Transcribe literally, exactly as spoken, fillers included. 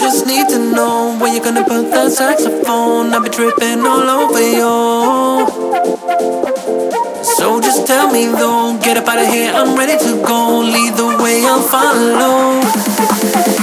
just need to know when you're gonna put that saxophone. I'll be tripping all over you. So just tell me though, get up out of here, I'm ready to go. Lead the way, I'll follow.